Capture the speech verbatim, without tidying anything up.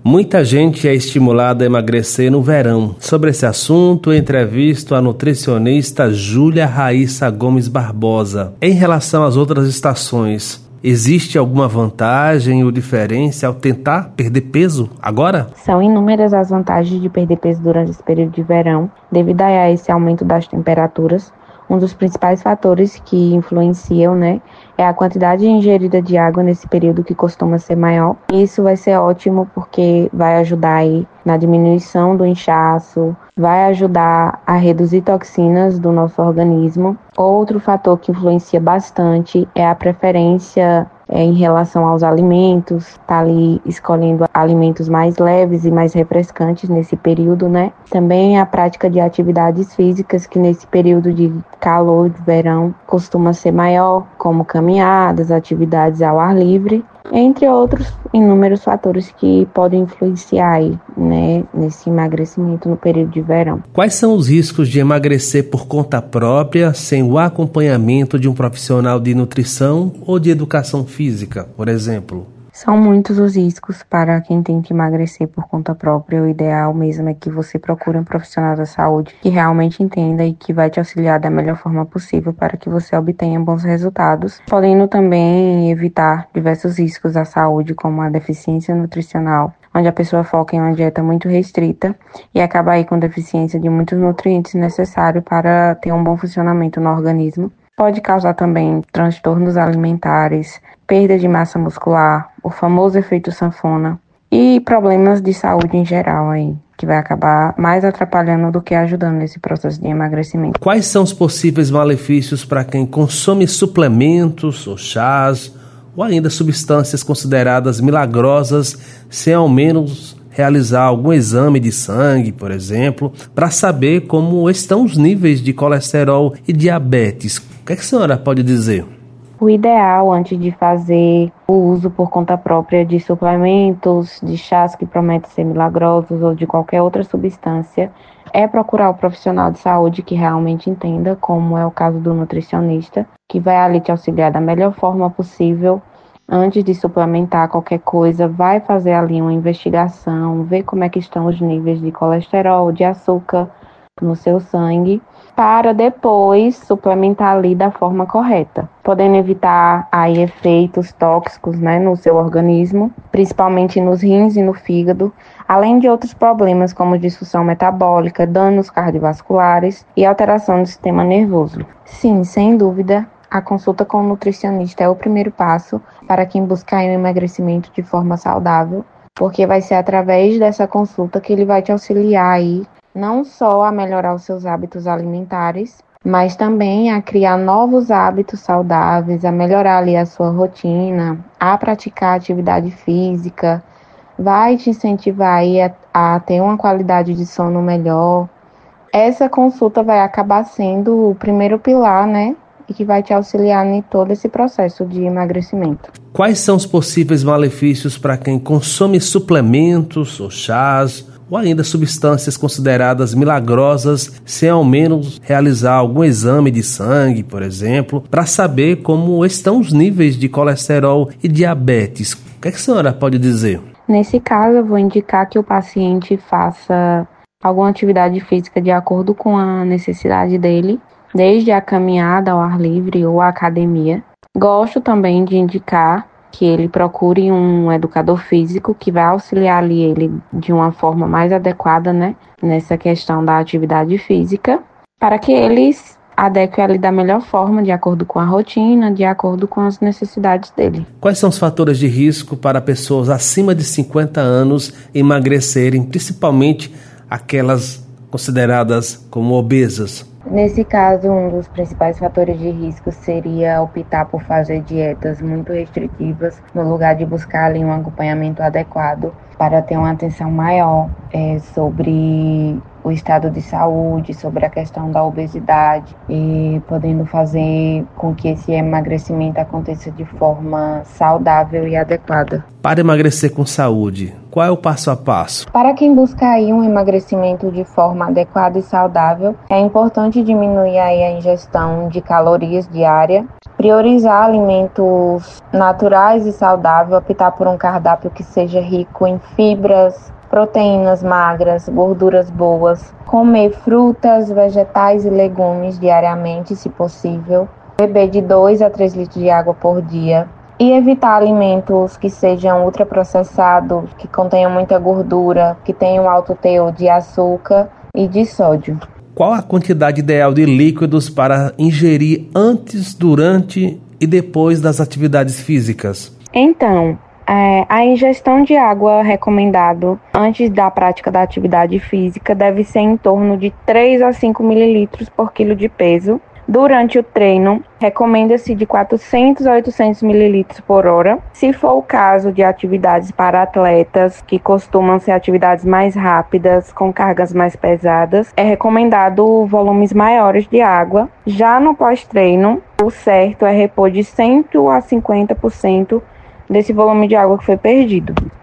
Muita gente é estimulada a emagrecer no verão. Sobre esse assunto, eu entrevisto a nutricionista Júlia Raíssa Gomes Barbosa. Em relação às outras estações, existe alguma vantagem ou diferença ao tentar perder peso agora? São inúmeras as vantagens de perder peso durante esse período de verão, devido a esse aumento das temperaturas. Um dos principais fatores que influenciam, né, é a quantidade ingerida de água nesse período, que costuma ser maior. Isso vai ser ótimo porque vai ajudar aí na diminuição do inchaço, vai ajudar a reduzir toxinas do nosso organismo. Outro fator que influencia bastante é a preferência é, em relação aos alimentos, tá ali escolhendo alimentos mais leves e mais refrescantes nesse período, né? Também a prática de atividades físicas, que nesse período de calor, de verão, costuma ser maior, como caminhadas, atividades ao ar livre, entre outros inúmeros fatores que podem influenciar aí, né, nesse emagrecimento no período de verão. Quais são os riscos de emagrecer por conta própria, sem o acompanhamento de um profissional de nutrição ou de educação física, por exemplo? São muitos os riscos para quem tenta emagrecer por conta própria. O ideal mesmo é que você procure um profissional da saúde que realmente entenda e que vai te auxiliar da melhor forma possível para que você obtenha bons resultados, podendo também evitar diversos riscos à saúde, como a deficiência nutricional, onde a pessoa foca em uma dieta muito restrita e acaba aí com deficiência de muitos nutrientes necessários para ter um bom funcionamento no organismo. Pode causar também transtornos alimentares, perda de massa muscular, o famoso efeito sanfona e problemas de saúde em geral aí, que vai acabar mais atrapalhando do que ajudando nesse processo de emagrecimento. Quais são os possíveis malefícios para quem consome suplementos ou chás ou ainda substâncias consideradas milagrosas sem ao menos realizar algum exame de sangue, por exemplo, para saber como estão os níveis de colesterol e diabetes? O que a senhora pode dizer? O ideal, antes de fazer o uso por conta própria de suplementos, de chás que prometem ser milagrosos ou de qualquer outra substância, é procurar o profissional de saúde que realmente entenda, como é o caso do nutricionista, que vai ali te auxiliar da melhor forma possível. Antes de suplementar qualquer coisa, vai fazer ali uma investigação, ver como é que estão os níveis de colesterol, de açúcar no seu sangue, para depois suplementar ali da forma correta, podendo evitar aí efeitos tóxicos, né, no seu organismo, principalmente nos rins e no fígado, além de outros problemas como disfunção metabólica, danos cardiovasculares e alteração do sistema nervoso. Sim, sem dúvida, a consulta com o nutricionista é o primeiro passo para quem busca um emagrecimento de forma saudável, porque vai ser através dessa consulta que ele vai te auxiliar aí, não só a melhorar os seus hábitos alimentares, mas também a criar novos hábitos saudáveis, a melhorar ali a sua rotina, a praticar atividade física, vai te incentivar aí a, a ter uma qualidade de sono melhor. Essa consulta vai acabar sendo o primeiro pilar, né, e que vai te auxiliar em todo esse processo de emagrecimento. Quais são os possíveis malefícios para quem consome suplementos ou chás ou ainda substâncias consideradas milagrosas sem ao menos realizar algum exame de sangue, por exemplo, para saber como estão os níveis de colesterol e diabetes? O que a senhora pode dizer? Nesse caso, eu vou indicar que o paciente faça alguma atividade física de acordo com a necessidade dele, desde a caminhada ao ar livre ou a academia. Gosto também de indicar que ele procure um educador físico que vai auxiliar ali ele de uma forma mais adequada, né, nessa questão da atividade física, para que eles adequem ali da melhor forma, de acordo com a rotina, de acordo com as necessidades dele. Quais são os fatores de risco para pessoas acima de cinquenta anos emagrecerem, principalmente aquelas consideradas como obesas? Nesse caso, um dos principais fatores de risco seria optar por fazer dietas muito restritivas, no lugar de buscar ali um acompanhamento adequado para ter uma atenção maior é, sobre o estado de saúde, sobre a questão da obesidade e podendo fazer com que esse emagrecimento aconteça de forma saudável e adequada. Para emagrecer com saúde, qual é o passo a passo? Para quem busca aí um emagrecimento de forma adequada e saudável, é importante diminuir aí a ingestão de calorias diária, priorizar alimentos naturais e saudáveis, optar por um cardápio que seja rico em fibras, proteínas magras, gorduras boas, comer frutas, vegetais e legumes diariamente, se possível, beber de dois a três litros de água por dia e evitar alimentos que sejam ultraprocessados, que contenham muita gordura, que tenham alto teor de açúcar e de sódio. Qual a quantidade ideal de líquidos para ingerir antes, durante e depois das atividades físicas? Então, é, a ingestão de água recomendado antes da prática da atividade física deve ser em torno de três a cinco mililitros por quilo de peso. Durante o treino, recomenda-se de quatrocentos a oitocentos mililitros por hora. Se for o caso de atividades para atletas, que costumam ser atividades mais rápidas, com cargas mais pesadas, é recomendado volumes maiores de água. Já no pós-treino, o certo é repor de cem a cinquenta por cento desse volume de água que foi perdido.